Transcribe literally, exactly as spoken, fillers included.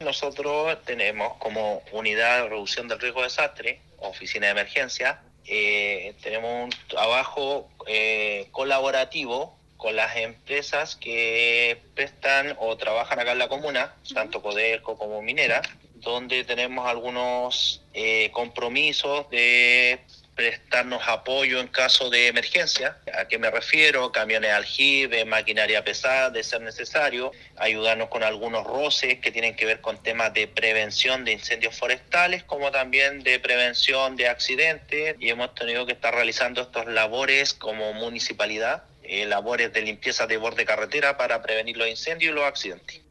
nosotros tenemos como unidad de reducción del riesgo de desastre, oficina de emergencia, eh, tenemos un trabajo eh, colaborativo con las empresas que prestan o trabajan acá en la comuna, tanto Codelco como Minera, donde tenemos algunos eh, compromisos de prestarnos apoyo en caso de emergencia. ¿A qué me refiero? Camiones aljibe, maquinaria pesada de ser necesario, ayudarnos con algunos roces que tienen que ver con temas de prevención de incendios forestales, como también de prevención de accidentes, y hemos tenido que estar realizando estas labores como municipalidad, eh, labores de limpieza de borde carretera para prevenir los incendios y los accidentes.